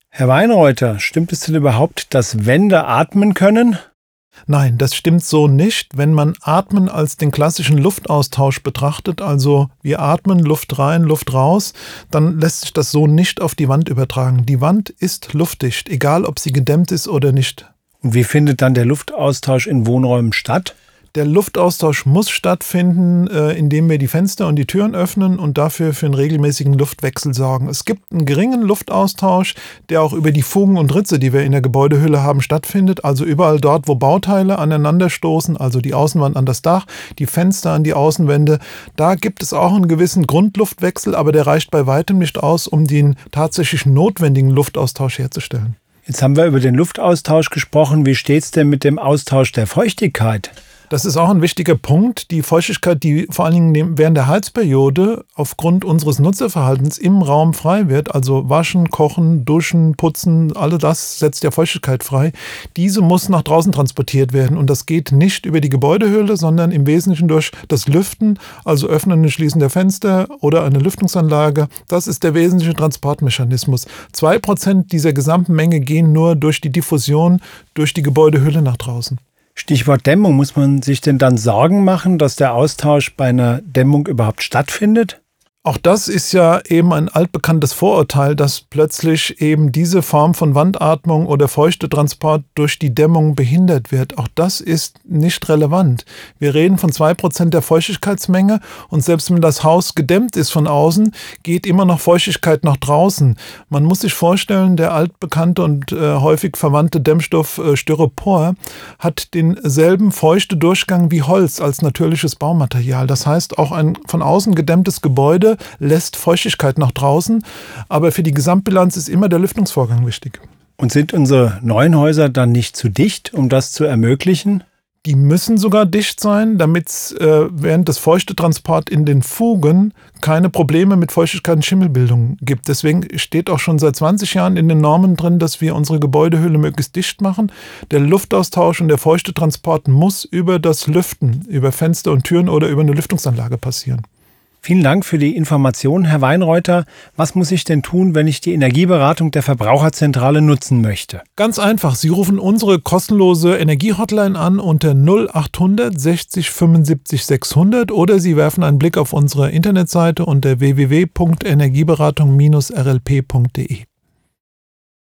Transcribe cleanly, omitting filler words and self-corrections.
Herr Weinreuther, stimmt es denn überhaupt, dass Wände atmen können? Nein, das stimmt so nicht. Wenn man Atmen als den klassischen Luftaustausch betrachtet, also wir atmen Luft rein, Luft raus, dann lässt sich das so nicht auf die Wand übertragen. Die Wand ist luftdicht, egal ob sie gedämmt ist oder nicht. Und wie findet dann der Luftaustausch in Wohnräumen statt? Der Luftaustausch muss stattfinden, indem wir die Fenster und die Türen öffnen und dafür für einen regelmäßigen Luftwechsel sorgen. Es gibt einen geringen Luftaustausch, der auch über die Fugen und Ritze, die wir in der Gebäudehülle haben, stattfindet. Also überall dort, wo Bauteile aneinanderstoßen, also die Außenwand an das Dach, die Fenster an die Außenwände, da gibt es auch einen gewissen Grundluftwechsel, aber der reicht bei weitem nicht aus, um den tatsächlich notwendigen Luftaustausch herzustellen. Jetzt haben wir über den Luftaustausch gesprochen. Wie steht es denn mit dem Austausch der Feuchtigkeit? Das ist auch ein wichtiger Punkt. Die Feuchtigkeit, die vor allen Dingen während der Heizperiode aufgrund unseres Nutzerverhaltens im Raum frei wird, also waschen, kochen, duschen, putzen, all das setzt ja Feuchtigkeit frei. Diese muss nach draußen transportiert werden und das geht nicht über die Gebäudehülle, sondern im Wesentlichen durch das Lüften, also Öffnen und Schließen der Fenster oder eine Lüftungsanlage. Das ist der wesentliche Transportmechanismus. 2% dieser gesamten Menge gehen nur durch die Diffusion, durch die Gebäudehülle nach draußen. Stichwort Dämmung. Muss man sich denn dann Sorgen machen, dass der Austausch bei einer Dämmung überhaupt stattfindet? Auch das ist ja eben ein altbekanntes Vorurteil, dass plötzlich eben diese Form von Wandatmung oder Feuchtetransport durch die Dämmung behindert wird. Auch das ist nicht relevant. Wir reden von 2% der Feuchtigkeitsmenge und selbst wenn das Haus gedämmt ist von außen, geht immer noch Feuchtigkeit nach draußen. Man muss sich vorstellen, der altbekannte und häufig verwandte Dämmstoff Styropor hat denselben feuchten Durchgang wie Holz als natürliches Baumaterial. Das heißt, auch ein von außen gedämmtes Gebäude lässt Feuchtigkeit nach draußen, aber für die Gesamtbilanz ist immer der Lüftungsvorgang wichtig. Und sind unsere neuen Häuser dann nicht zu dicht, um das zu ermöglichen? Die müssen sogar dicht sein, damit es während des Feuchtetransports in den Fugen keine Probleme mit Feuchtigkeit und Schimmelbildung gibt. Deswegen steht auch schon seit 20 Jahren in den Normen drin, dass wir unsere Gebäudehülle möglichst dicht machen. Der Luftaustausch und der Feuchtetransport muss über das Lüften, über Fenster und Türen oder über eine Lüftungsanlage passieren. Vielen Dank für die Information, Herr Weinreuther. Was muss ich denn tun, wenn ich die Energieberatung der Verbraucherzentrale nutzen möchte? Ganz einfach. Sie rufen unsere kostenlose Energiehotline an unter 0800 60 75 600 oder Sie werfen einen Blick auf unsere Internetseite unter www.energieberatung-rlp.de.